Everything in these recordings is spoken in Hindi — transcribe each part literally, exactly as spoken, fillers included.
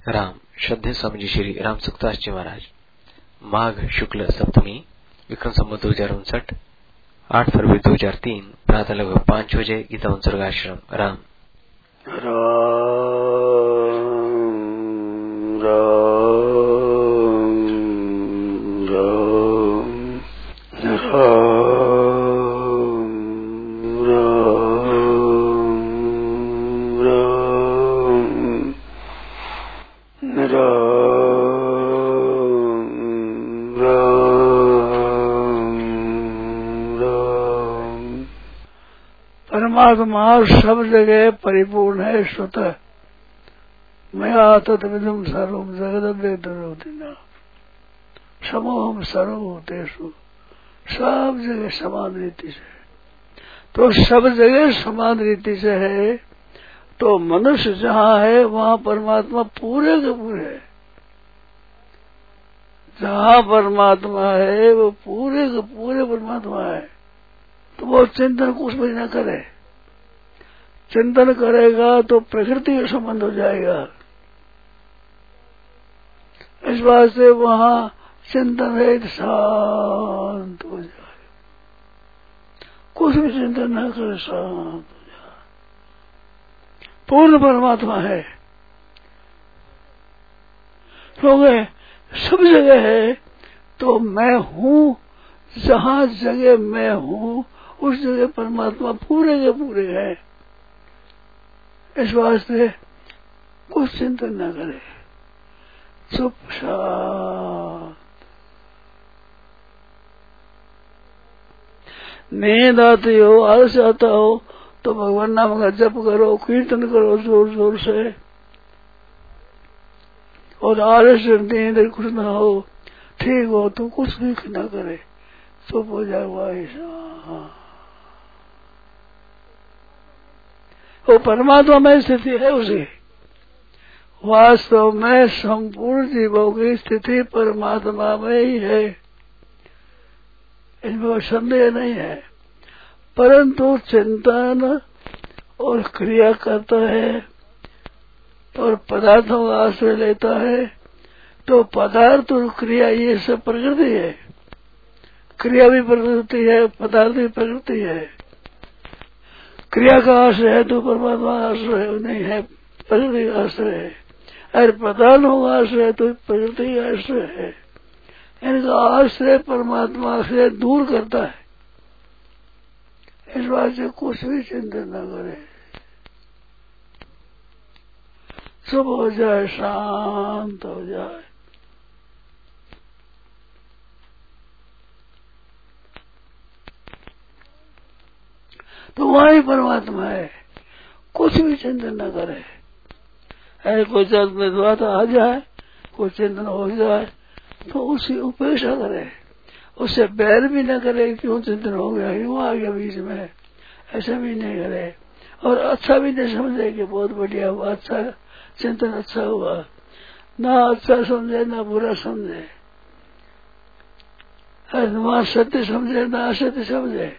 राम श्रद्धेय स्वामी जी श्री राम सुखदास जी महाराज। माघ शुक्ल सप्तमी विक्रम संवत दो हजार उनसठ आठ फरवरी दो हजार तीन प्रातः लगभग पांच बजे गीता उत्सर्गाश्रम राम राम राम राम परमात्मा सब जगह परिपूर्ण है। स्वतः मया तत्विदं सर्वं जगदव्यक्तरूपिणा समोहम सर्वभूतेषु, सब जगह समान रीति से। तो सब जगह समान रीति से है, तो मनुष्य जहाँ है वहाँ परमात्मा पूरे के पूरे है। जहाँ परमात्मा है वो पूरे के पूरे परमात्मा है। तो वो चिंतन कुछ भी न करे। चिंतन करेगा तो प्रकृति का संबंध हो जाएगा। इस बात से वहाँ चिंतन है शांत हो जाए, कुछ भी चिंतन न करे, शांत हो जाए। पूर्ण परमात्मा है, क्योंकि सब जगह है। तो मैं हूँ, जहाँ जगह मैं हूँ उस जगह परमात्मा पूरे के पूरे है। इस वास्ते कुछ चिंतन न करे, चुप शांत। नींद आती हो, आलस आता हो तो भगवान नाम का जप करो, कीर्तन करो जोर जोर से। और आलस नींद कुछ न हो, ठीक हो तो कुछ भी न करे, चुप हो जाए। वाह, वो परमात्मा में स्थिति है उसे। वास्तव में संपूर्ण जीवों की स्थिति परमात्मा में ही है, इसमें संदेह नहीं है। परंतु चिंतन और क्रिया करता है और पदार्थों का आश्रय लेता है, तो पदार्थ और क्रिया ये सब प्रकृति है। क्रिया भी प्रकृति है, पदार्थ भी प्रकृति है। क्रिया का आश्रय है तो परमात्मा आश्रय नहीं है, प्रकृति का आश्रय है। अरे पदार्थों का आश्रय है तो प्रकृति का आश्रय है। इनका आश्रय परमात्मा से दूर करता है। इस बात से कुछ भी चिंतन न करे, चुप हो जाए, शांत हो जाए। तो वही परमात्मा है, कुछ भी चिंतन न करे। ऐसे कोई चिंतन हुआ तो आ जाए, कोई चिंतन हो जाए तो उसकी उपेक्षा करे, उससे बैर भी न करे। क्यों चिंतन हो गया, क्यों आ गया बीच में, ऐसा भी नहीं करे। और अच्छा भी नहीं समझे कि बहुत बढ़िया हुआ, अच्छा चिंतन अच्छा हुआ। ना अच्छा समझे ना बुरा समझे, ना सत्य समझे ना असत्य समझे,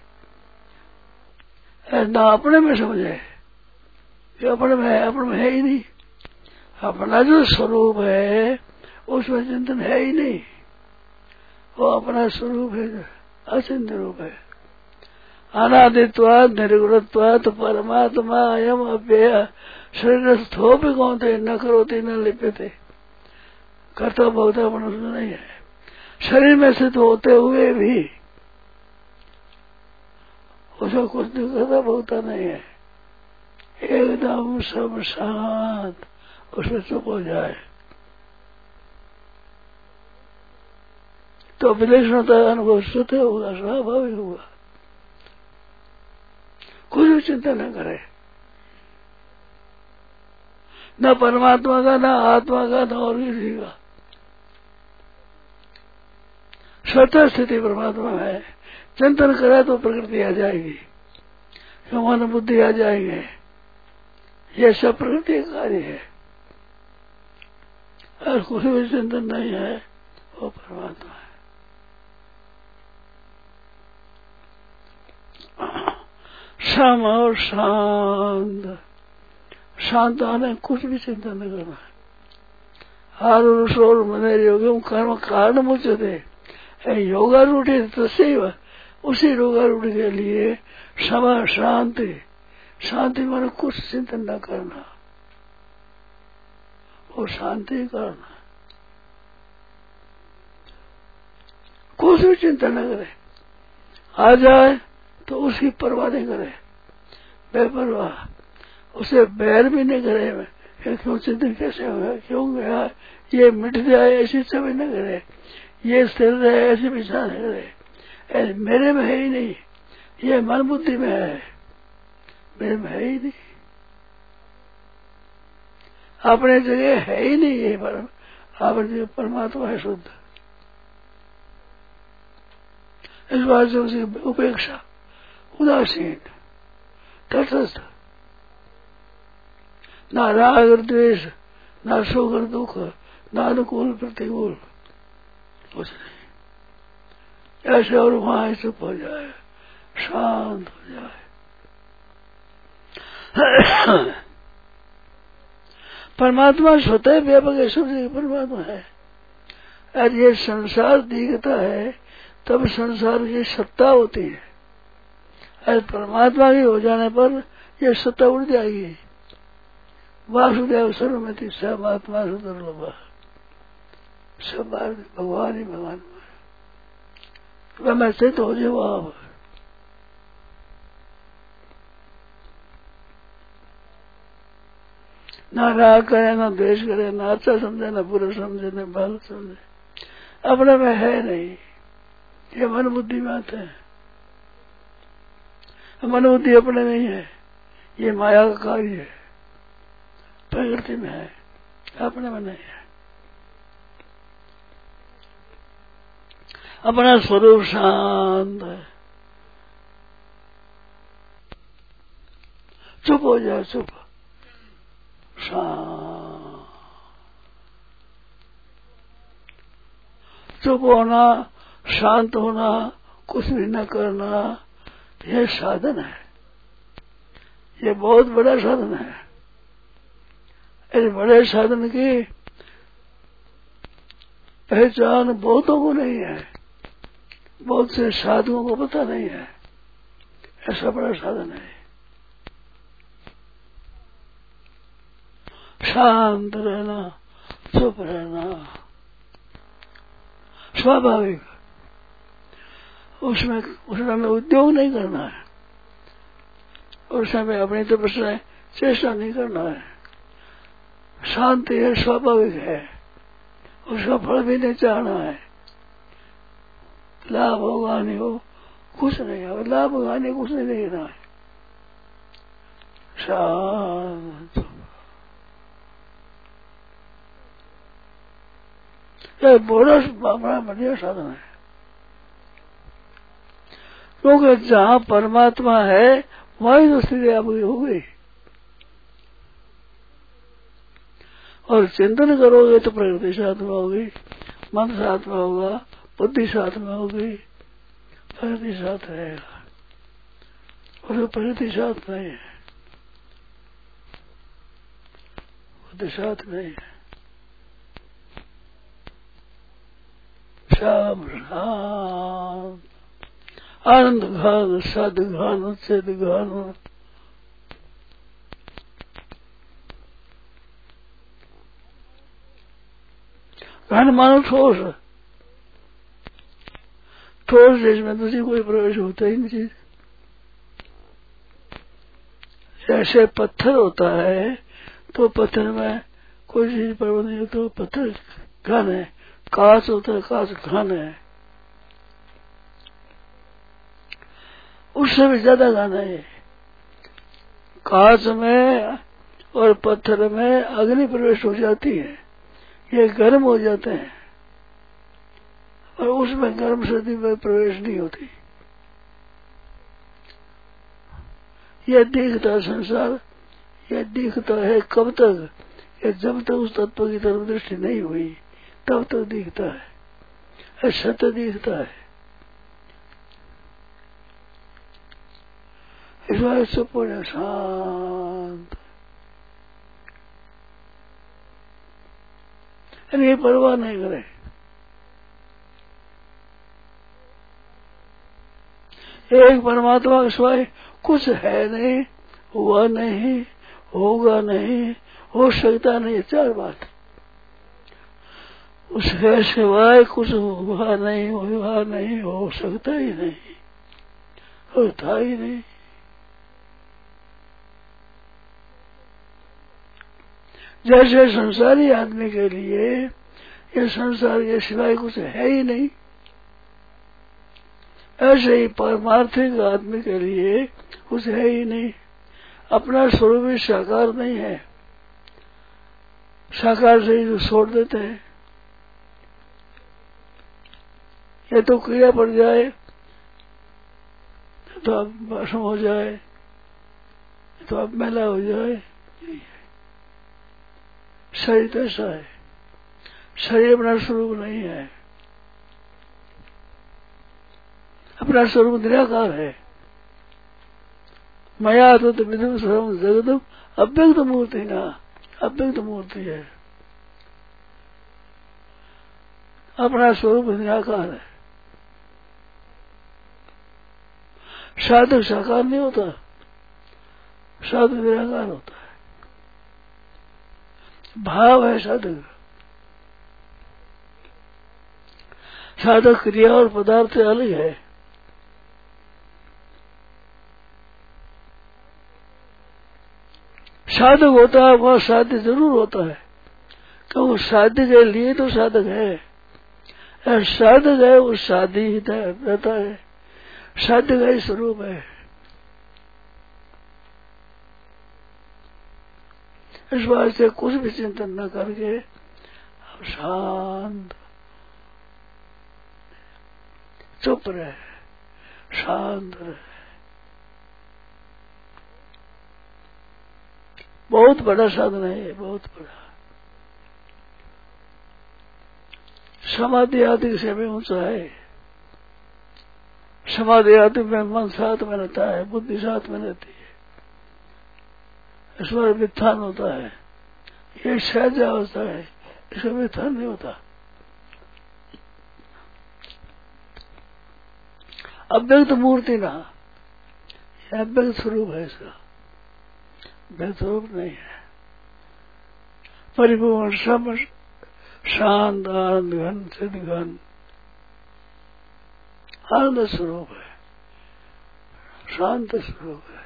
ना अपने में समझे कि अपने में है, अपने में है ही नहीं। अपना जो स्वरूप है उसमें चिंतन है ही नहीं। वो अपना स्वरूप है, अचिंत्य रूप है। अनादित्वात् निर्गुणत्वात् परमात्मा अयम अव्यय शरीरस्थोपि कौन्ते न करोति न लिप्यते। कर्ता भोक्ता मनुष्य नहीं है। शरीर में स्थित होते हुए भी उसमें कुछ करता भोगता नहीं है। एकदम सब शांत, उसमें चुप हो जाए तो विलक्षणता अनुभव स्वतः होगा, स्वाभाविक होगा। कुछ भी चिंता न करे, न परमात्मा का, न आत्मा का, न और किसी का। स्वतः स्थिति परमात्मा है। चिंतन करे तो प्रकृति आ जाएगी, मन बुद्धि आ जाएंगे। ये सब प्रकृति का कार्य है। और कुछ भी चिंतन नहीं है, वो परमात्मा है। सम और शांत, शांत आने कुछ भी चिंता नहीं करना है। हारू सोल मनेर योगम कर्म कारण मुच्यते। योगा रूढ़ी तस्व उसी योगा रूढ़ी के लिए समा शांति, शांति माने कुछ चिंतन न करना, वो शांति करना, कुछ भी चिंता न करे। आ जाए तो उसकी परवाह नहीं करे, बेपरवाह, उसे बैर भी नहीं करे। क्यों चिंतन कैसे होगा, क्यों गया, ये मिट जाए ऐसी सभी न करे, ये स्थिर रहे ऐसी विचार न करे। मेरे में है ही नहीं, ये मन बुद्धि में है, मेरे में है ही नहीं, अपने जगह है ही नहीं। ये परम अपनी जगह परमात्मा है शुद्ध। इस बात से उसकी उपेक्षा, उदासीन, तटस्थ, ना राग और द्वेष, ना सुख और दुख, ना अनुकूल प्रतिकूल, कुछ नहीं। ऐसे और वहां चुप हो जाए, शांत हो जाए। परमात्मा स्वतः व्यापक है, सब जगह परमात्मा है। और ये संसार दिखता है तब संसार की सत्ता होती है, और परमात्मा के हो जाने पर यह सत्ता उड़ जाएगी। वासुदेव सर्वमिति सर्वात्मा सुदुर्लभ, सब भगवान ही भगवान मैं स्थित हो जाओ आप। ना राग करे, ना द्वेष करे, ना अच्छा समझे, ना बुरा समझे, ना बाल समझे, अपने में है नहीं। ये मन बुद्धि बात है, मन बुद्धि अपने में ही है, ये माया का कार्य है, प्रकृति में है, अपने में नहीं है। अपना स्वरूप शांत है, चुप हो जाए, चुप, शांत, चुप होना, शांत होना, कुछ भी न करना, यह साधन है, ये बहुत बड़ा साधन है। इस बड़े साधन की पहचान बहुतों को नहीं है, बहुत से साधुओं को पता नहीं है, ऐसा बड़ा साधन है। शांत रहना, चुप रहना, स्वाभाविक, उसमें उसमें उद्योग नहीं करना है, उसमें अपनी तरफ से चेष्टा नहीं करना है। शांति है, स्वाभाविक है, उसका फल भी नहीं चाहना है। लाभ हो हानि हो कुछ नहीं है, लाभ हानि कुछ नहीं देखना है। शांत, ये बड़ा बड़ा बढ़िया साधन है, क्योंकि जहाँ परमात्मा है वही तो स्थिति आपकी हो गई। और चिंतन करोगे तो प्रकृति साथ में होगी, मन साथ में होगा, बुद्धि साथ में होगी, प्रकृति साथ रहेगा, और प्रकृति साथ नहीं है, बुद्धि साथ नहीं है। श्याम शांत, आनंद घन, सद घन, चिद घन, घन मानो ठोस, ठोस जिसमें दूसरी कोई प्रवेश होता ही नहीं। जैसे पत्थर होता है तो पत्थर में कोई चीज प्रवेश नहीं होता, तो पत्थर घन है। कांच होता है, कांच घन है, उससे भी ज्यादा घन है। कांच में और पत्थर में अग्नि प्रवेश हो जाती है, ये गर्म हो जाते हैं, और उसमें गर्म सर्दी में प्रवेश नहीं होती। यह दिखता संसार, यह दिखता है कब तक, ये जब तक उस तत्व की तरफ दृष्टि नहीं हुई तब तक दिखता है, सत्य दिखता है। इस बार चुप हो जाए, शांत, इनकी परवाह नहीं करे। एक परमात्मा के सिवाय कुछ है नहीं, हुआ नहीं, होगा नहीं, हो सकता नहीं, चार बात। उसके सिवाय कुछ हुआ नहीं, हुआ नहीं, हो सकता ही नहीं, होता ही नहीं। जैसे संसारी आदमी के लिए ये संसार के सिवाय कुछ है ही नहीं, ऐसे ही परमार्थिक आदमी के लिए कुछ है ही नहीं। अपना स्वरूप भी साकार नहीं है, साकार से ही तो छोड़ देते हैं। ये तो क्रिया पड़ जाए तो अब भस्म हो जाए, तो अब मैला हो जाए। शरीर तो ऐसा है, शरीर अपना स्वरूप नहीं है, अपना स्वरूप निराकार है। मया तो विदुम सर्वम जगतम अव्यक्त मूर्ति ना, अव्यक्त मूर्ति है, अपना स्वरूप निराकार है। साधक साकार नहीं होता, साधक निराकार होता है। भाव है साधक। साधक क्रिया और पदार्थ अलग है। साधक होता है वह साध्य जरूर होता है, क्योंकि साध्य के लिए तो साधक है, और साधक है वो साध्य ही रहता है, साध्य का ही स्वरूप है। इस बात से कुछ भी चिंतन न करके अब शांत चुप रहे, शांत रहे। बहुत बड़ा साधन है ये, बहुत बड़ा। समाधि आदि से भी ऊंचा है। समाधि आदि में मन साथ में रहता है, बुद्धि साथ में रहती है, इसमें वित्थान होता है। ये सहज अवस्था है, इसमें वित्थान नहीं होता। अव्यक्त मूर्ति ना, यह अव्यक्त स्वरूप है इसका, व्यक्त स्वरूप नहीं है। परिपूर्ण सब शांत आनंद घन सिद्ध घन आनंद स्वरूप है, शांत स्वरूप है।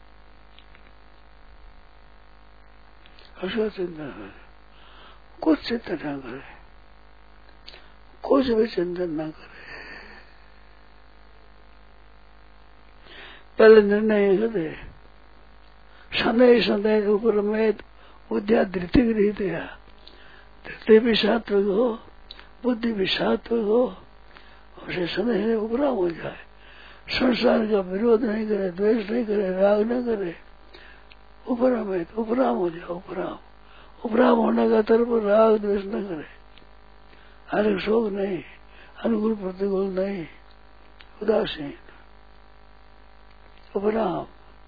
ऐसा चिंतन करे, कुछ चिंतन न करे, कुछ भी चिंतन न करे। पहले निर्णय करे, शनय शनय ऊपर में बुद्धिया धृति गृहित है, धृति भी सात्विक हो, बुद्धि भी सात्विक हो, उसे शनय से उपराम हो जाए। संसार का विरोध नहीं करे, द्वेष नहीं करे, राग न करे, उपराम है तो उपराम हो जाए। उपराम उपराम होने का तरफ राग द्वेष न करे, हर शोक नहीं, अनुकूल प्रतिकूल नहीं, उदासीन उपराम।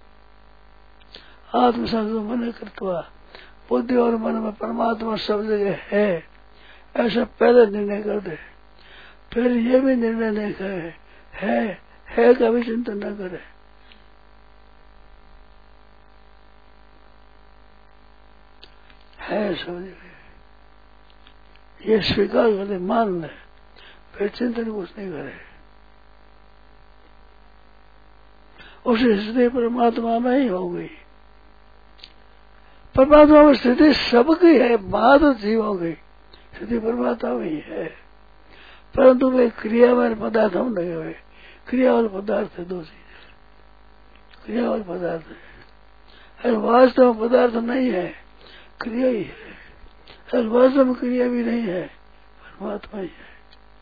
आत्मसंग मन कृत्वा, बुद्धि और मन में परमात्मा सब जगह है, ऐसा पहले निर्णय कर दे। फिर ये भी निर्णय नहीं करे, है है का भी चिंतन न करे। है सब जगह, ये स्वीकार कर ले, मान ले, फिर चिंतन कुछ नहीं करे। उस स्थिति परमात्मा में ही हो गई। परमात्मा में स्थिति सबकी है, बात जीव हो गई, स्थिति परमात्मा में ही है। परंतु वे क्रिया वाले पदार्थ हम लगे हुए, क्रिया वाले पदार्थ है दो चीज, क्रिया वाले पदार्थ है, वास्तव में पदार्थ नहीं है, क्रिया ही है। वास्तव में क्रिया भी नहीं है, परमात्मा ही है।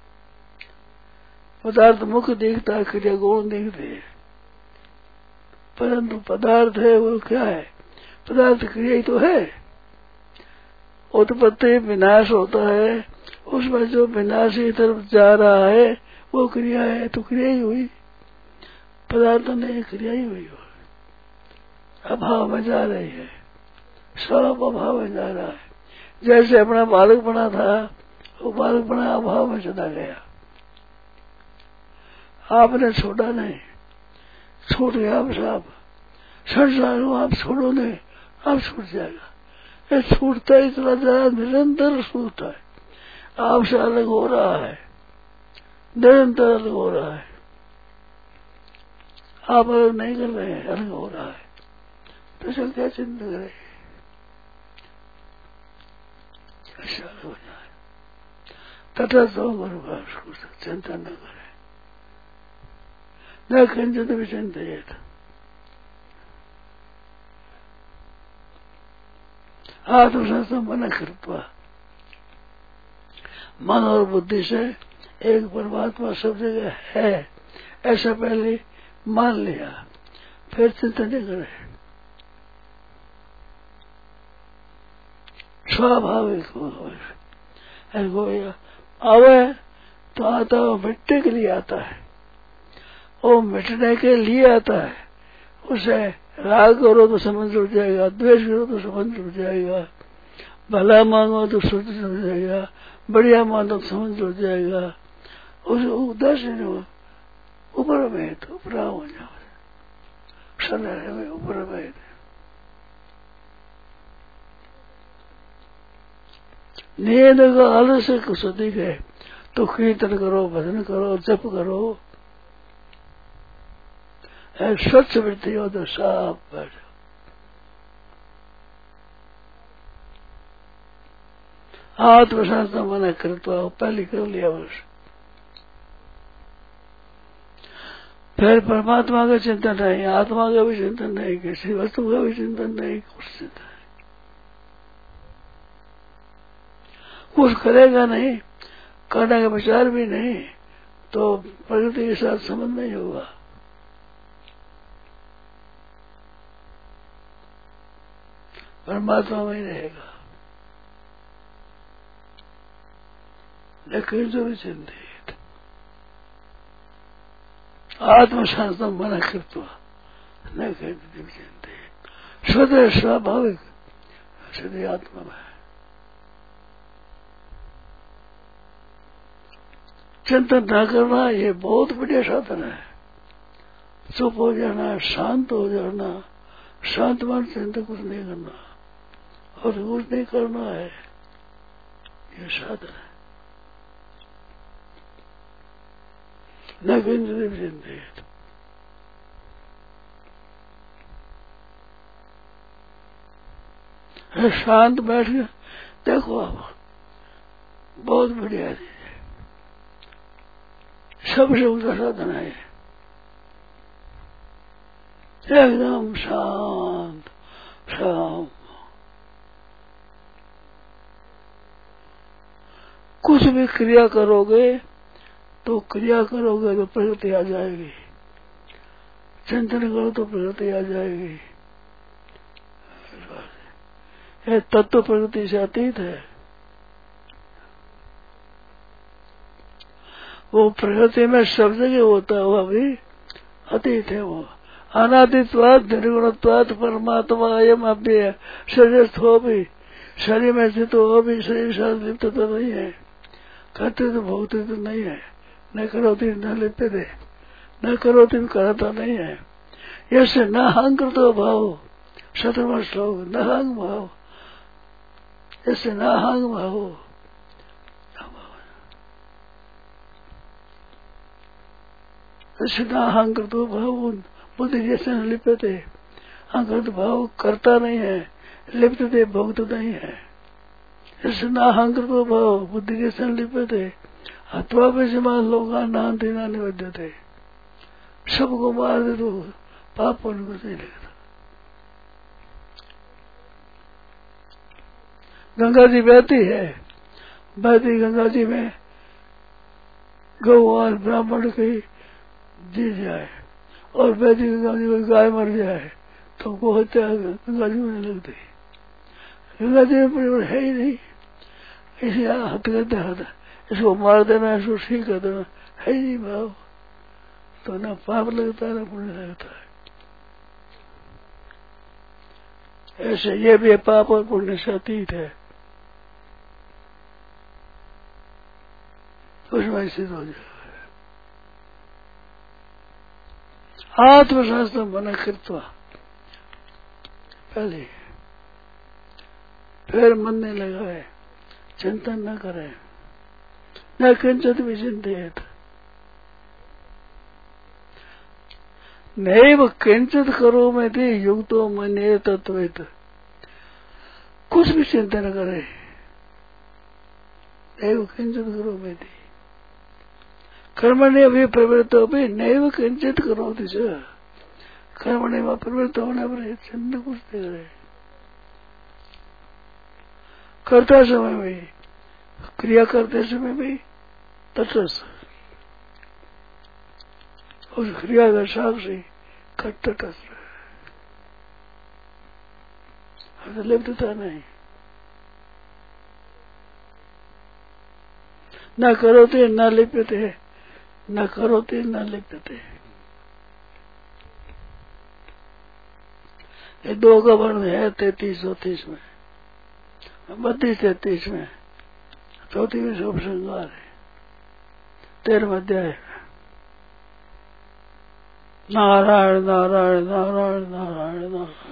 पदार्थ मुख्य दिखता है, क्रिया गौण दिखती है, परंतु पदार्थ है वो क्या है? पदार्थ क्रिया ही तो है। उत्पत्ति विनाश होता है, उसमें जो विनाश की तरफ जा रहा है वो क्रिया है, तो क्रिया ही हुई, पदार्थ नहीं, क्रिया ही हुई। अभाव में जा रही है, सब अभाव में जा रहा है, जैसे अपना बालक बना था, वो बालक बना अभाव में चला गया। आपने छोड़ा नहीं, छूट गया आप साहब, संसार को आप छोड़ो नहीं, आप छूट जाएगा। ये छूटता ही चला जाए, निरंतर छूटता है, आपसे अलग हो रहा है, निरंतर अलग हो रहा है। आप अलग नहीं कर रहे हैं, अलग हो रहा है, तो ऐसा क्या चिंता करें, ऐसा अलग हो जाए। तटस्थ होकर उसको चिंता न करे, न किंचित भी चिंतित। आत्मसंस्थान कृत्वा, मन और बुद्धि से एक परमात्मा सब जगह है ऐसा पहले मान लिया, फिर चिंता नहीं करे। स्वाभाविक हो गया, आवे तो आता वो मिटने के लिए आता है, वो मिटने के लिए आता है। उसे राग करो तो संबंध जुड़ जाएगा, द्वेष करो तो संबंध जुड़ जाएगा, भला मांगो तो सुध जुड़ जाएगा, बढ़िया मांगो तो संबंध जुड़ जाएगा। उस उदासीन ऊपर में तो उपरा हो जाओ, सदा में ऊपर में नींद का आलस्य कुछ अधिक है तो कीर्तन करो, भजन करो, जप करो, स्वच्छ वृत्ति हो तो साफ बैठ। आत्मशास्त्र मना करता पहले कर लिया बस, फिर परमात्मा का चिंतन नहीं, आत्मा का भी चिंतन नहीं, किसी वस्तु का भी चिंतन नहीं, कुछ चिंतन नहीं, कुछ करेगा नहीं, करने का विचार भी नहीं, तो प्रकृति के साथ संबंध नहीं होगा। परमात्मा में ही रहेगा। लेकिन जो भी चिंतित आत्मशास्त्र मना कृत्वा न चिंतित, स्वतः स्वाभाविक सदी आत्मा में चिंतन न करना, ये बहुत बढ़िया साधन है। चुप हो जाना, शांत हो जाना, शांत मन चिंता कुछ नहीं करना और कुछ नहीं करना है, ये साधन है। न किंचित चिंतित, शांत बैठ गया, देखो आप बहुत बढ़िया चीज है, सबसे ऊंचा साधन है, एकदम शांत शांत। कुछ भी क्रिया करोगे तो क्रिया करोगे तो प्रगति आ जाएगी, चिंतन करो तो प्रगति आ जाएगी। ये तत्व प्रगति से अतीत है, वो प्रगति में सब जगह होता है, वो अभी अतीत है। वो अनादित्वाद निर्गुणत्वाद परमात्मा अयम अव्यय शरीर हो भी, शरीर में स्थित हो भी, शरीर साथ लिप्त तो नहीं है, करते तो भोगते तो नहीं है, न करो तीन न लिपते थे, न करो तीन करता नहीं है। ऐसे न हंग कर दो भाव, शत्रुमा श्लोक न हंग भाव, ऐसे न हंग भाव, ऐसे न हंग कर दो भाव, बुद्धि जैसे न लिपते, अहंकृत भाव करता नहीं है, लिप्त थे भोगते नहीं है। ऐसे न हंग दो भाव, बुद्धि जैसे न लिपते, अथवा विषमान लोग नान्ति ना निबद्ध थे, सबको मार दे तो पाप पुण्य कुछ नहीं लगता। गंगा जी बहती है, बहती गंगा जी में गौवान ब्राह्मण की जी जाए और बहती गंगा जी में गाय मर जाए तो वो हत्या गंगा जी में लगती, गंगा जी में परिवर्तन है ही नहीं, इसे हथ करते हथ इसको मार देना, इसको ठीक कर देना, है ही नहीं भाव, तो ना पाप लगता है ना पुण्य लगता है। ऐसे ये भी पाप और पुण्य से अतीत है, उसमें सिद्ध हो जाएगा। आत्मशास्त्र मन कृत्वा पहले, फिर मन नहीं लगाए, चिंतन न करे, न किंचित विचिंतित, नैव किंचित करो में थी युक्तो मन्ये तत्वित, कुछ भी चिंता न करे। नैव किंचित करो में थी कर्मण्य भी प्रवृत्त भी नैव किंचित करो दिश, कर्मण्य में प्रवृत्त होने पर चिंता कुछ नहीं करे। करता समय में, क्रिया करते समय भी तटस्थ, उस क्रिया का साक्षी तटस्थ, लिप्तता नहीं। न करोते न लिप्यते, न करोते न लिप्यते। ये दो का वर्ण है तैतीस चौतीस में, बत्तीस तैतीस में, चौथी में शुभ श्रृंगार है, तेरहवा अध्याय। नारायण नारायण नारायण नारायण नारायण।